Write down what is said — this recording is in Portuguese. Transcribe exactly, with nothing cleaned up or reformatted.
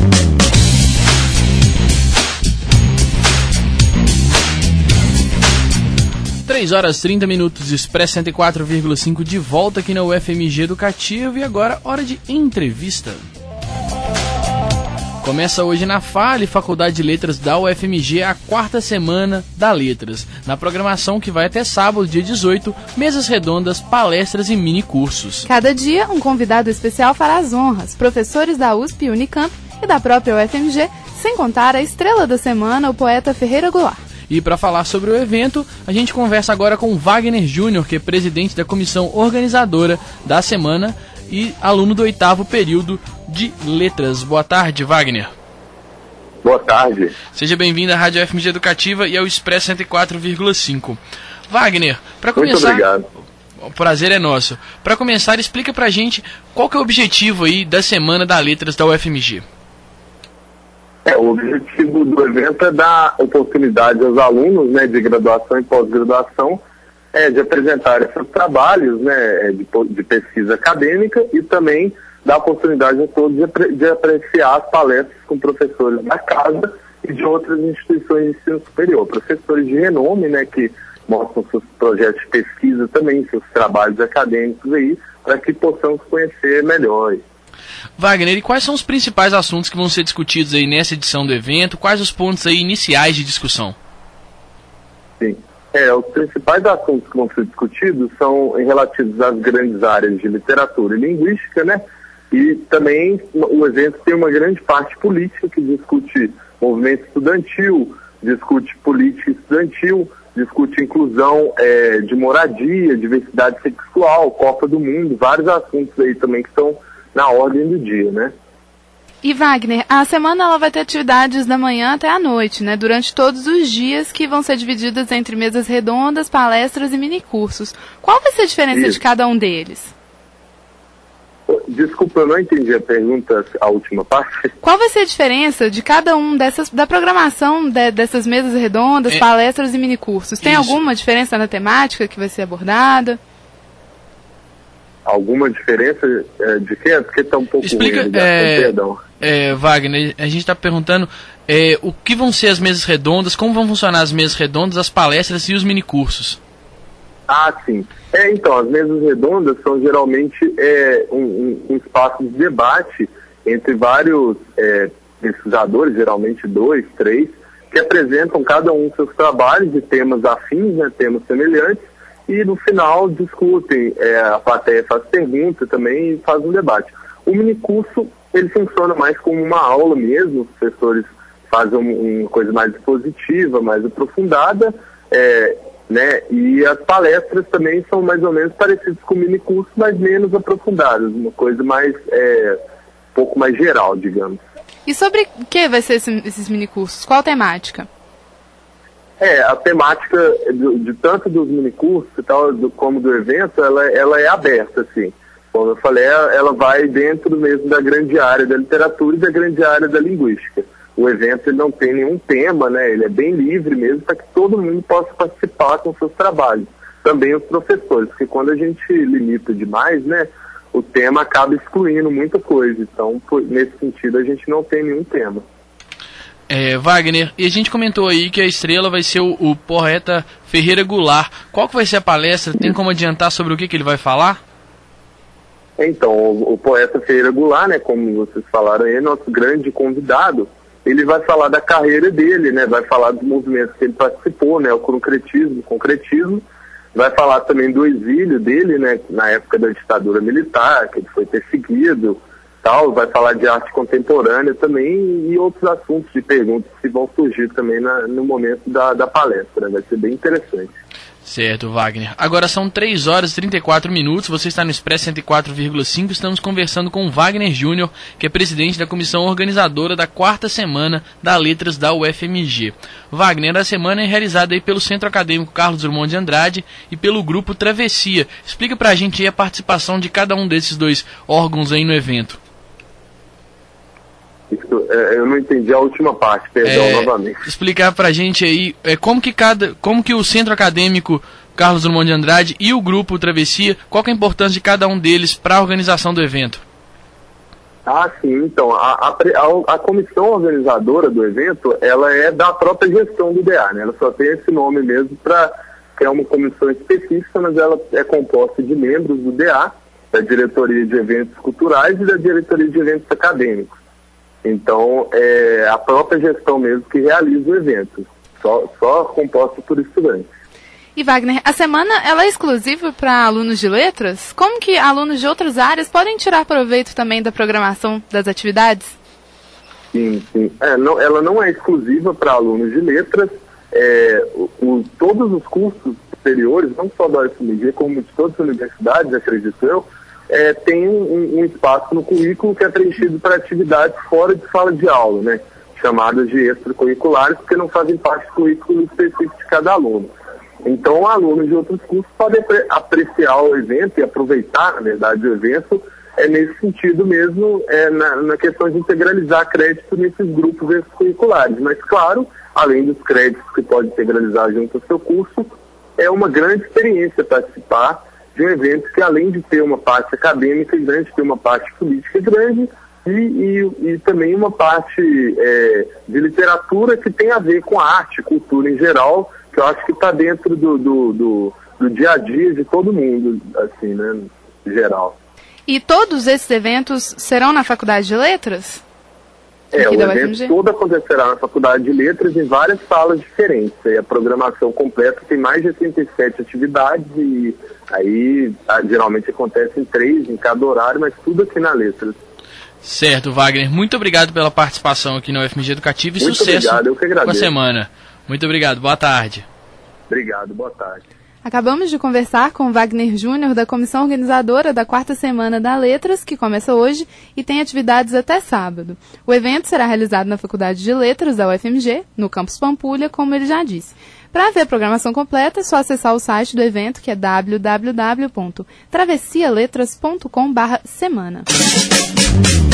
três horas e trinta minutos, Expresso cento e quatro vírgula cinco de volta aqui na U F M G Educativo e agora hora de entrevista. Começa hoje na FALE, Faculdade de Letras da U F M G, a quarta semana da Letras. Na programação que vai até sábado, dia dezoito, mesas redondas, palestras e mini-cursos. Cada dia, um convidado especial fará as honras, professores da U S P e Unicamp e da própria U F M G, sem contar a estrela da semana, o poeta Ferreira Goulart. E para falar sobre o evento, a gente conversa agora com Wagner Júnior, que é presidente da comissão organizadora da semana e aluno do oitavo período de Letras. Boa tarde, Wagner. Boa tarde. Seja bem-vindo à Rádio F M G Educativa e ao Expresso cento e quatro vírgula cinco. Wagner, para começar... Muito obrigado. O prazer é nosso. Para começar, explica pra gente qual que é o objetivo aí da Semana da Letras da U F M G. É, o objetivo do evento é dar oportunidade aos alunos, né, de graduação e pós-graduação é, de apresentar seus trabalhos, né, de, de pesquisa acadêmica e também dar oportunidade a todos de, apre, de apreciar as palestras com professores da casa e de outras instituições de ensino superior. Professores de renome, né, que mostram seus projetos de pesquisa também, seus trabalhos acadêmicos aí, para que possamos conhecer melhor. Wagner, e quais são os principais assuntos que vão ser discutidos aí nessa edição do evento? Quais os pontos aí iniciais de discussão? Sim, é, os principais assuntos que vão ser discutidos são relativos às grandes áreas de literatura e linguística, né? E também o evento tem uma grande parte política que discute movimento estudantil, discute política estudantil, discute inclusão é, de moradia, diversidade sexual, Copa do Mundo, vários assuntos aí também que estão na ordem do dia, né? E Wagner, a semana ela vai ter atividades da manhã até a noite, né? Durante todos os dias, que vão ser divididas entre mesas redondas, palestras e minicursos. Qual vai ser a diferença Isso. de cada um deles? Desculpa, eu não entendi a pergunta, a última parte. Qual vai ser a diferença de cada um dessas, da programação de, dessas mesas redondas, é... palestras e minicursos? Tem Isso. alguma diferença na temática que vai ser abordada? Alguma diferença é, de quê? Porque está um pouco Explica, ruim, é, perdão. É, Wagner, a gente está perguntando é, o que vão ser as mesas redondas, como vão funcionar as mesas redondas, as palestras e os minicursos. Ah, sim. É, então, as mesas redondas são geralmente é, um, um, um espaço de debate entre vários é, pesquisadores, geralmente dois, três, que apresentam cada um seus trabalhos de temas afins, né, temas semelhantes, e no final discutem, é, a plateia faz pergunta também e faz um debate. O minicurso, ele funciona mais como uma aula mesmo, os professores fazem uma coisa mais expositiva, mais aprofundada, é, né, e as palestras também são mais ou menos parecidas com o minicurso, mas menos aprofundadas, uma coisa mais, é, um pouco mais geral, digamos. E sobre o que vai ser esse, esses minicursos? Qual a temática? É, a temática de, de tanto dos minicursos e tal, do, como do evento, ela, ela é aberta, assim. Como eu falei, ela vai dentro mesmo da grande área da literatura e da grande área da linguística. O evento ele não tem nenhum tema, né? Ele é bem livre mesmo, para que todo mundo possa participar com seus trabalhos. Também os professores, porque quando a gente limita demais, né, o tema acaba excluindo muita coisa. Então, por, nesse sentido, a gente não tem nenhum tema. É, Wagner, e a gente comentou aí que a estrela vai ser o, o poeta Ferreira Goulart. Qual que vai ser a palestra? Tem como adiantar sobre o que, que ele vai falar? Então, o, o poeta Ferreira Goulart, né, como vocês falaram aí, é nosso grande convidado. Ele vai falar da carreira dele, né, vai falar dos movimentos que ele participou, né, o concretismo, o concretismo. Vai falar também do exílio dele, né, na época da ditadura militar, que ele foi perseguido, tal, vai falar de arte contemporânea também e outros assuntos de perguntas que vão surgir também na, no momento da, da palestra. Vai ser bem interessante. Certo, Wagner. Agora são três horas e trinta e quatro minutos, você está no Expresso cento e quatro vírgula cinco, estamos conversando com Wagner Júnior, que é presidente da comissão organizadora da quarta semana da Letras da U F M G. Wagner, a semana é realizada aí pelo Centro Acadêmico Carlos Drummond de Andrade e pelo Grupo Travessia. Explica pra gente aí a participação de cada um desses dois órgãos aí no evento. Isso, é, eu não entendi a última parte, perdão, é, novamente. Explicar pra gente aí é, como, que cada, como que o Centro Acadêmico Carlos Drummond de Andrade e o Grupo Travessia, qual que é a importância de cada um deles para a organização do evento? Ah, sim. Então, a, a, a, a comissão organizadora do evento, ela é da própria gestão do D A, né? Ela só tem esse nome mesmo para que é uma comissão específica, mas ela é composta de membros do D A, da diretoria de eventos culturais e da diretoria de eventos acadêmicos. Então, é a própria gestão mesmo que realiza o evento, só, só composta por estudantes. E Wagner, a semana ela é exclusiva para alunos de letras? Como que alunos de outras áreas podem tirar proveito também da programação das atividades? Sim, sim. É, não, ela não é exclusiva para alunos de letras. É, o, o, todos os cursos superiores, não só da U F M G, como de todas as universidades, acredito eu, é, tem um, um espaço no currículo que é preenchido para atividades fora de sala de aula, né? Chamadas de extracurriculares, porque não fazem parte do currículo específico de cada aluno. Então, alunos de outros cursos podem apreciar o evento e aproveitar, na verdade, o evento é nesse sentido mesmo, é na, na questão de integralizar crédito nesses grupos extracurriculares. Mas, claro, além dos créditos que pode integralizar junto ao seu curso, é uma grande experiência participar de um evento que, além de ter uma parte acadêmica grande, tem uma parte política grande e, e, e também uma parte é, de literatura que tem a ver com a arte, cultura em geral, que eu acho que está dentro do, do, do, do dia a dia de todo mundo, assim, né, em geral. E todos esses eventos serão na Faculdade de Letras? É, o evento todo acontecerá na Faculdade de Letras em várias salas diferentes. E a programação completa tem mais de sessenta e sete atividades e aí geralmente acontece em três, em cada horário, mas tudo aqui na Letras. Certo, Wagner. Muito obrigado pela participação aqui na U F M G Educativa e Muito sucesso obrigado, eu que agradeço. com a semana. Muito obrigado. Boa tarde. Obrigado. Boa tarde. Acabamos de conversar com Wagner Júnior, da comissão organizadora da quarta semana da Letras, que começa hoje e tem atividades até sábado. O evento será realizado na Faculdade de Letras da U F M G, no campus Pampulha, como ele já disse. Para ver a programação completa, é só acessar o site do evento, que é w w w ponto travessia letras ponto com barra semana.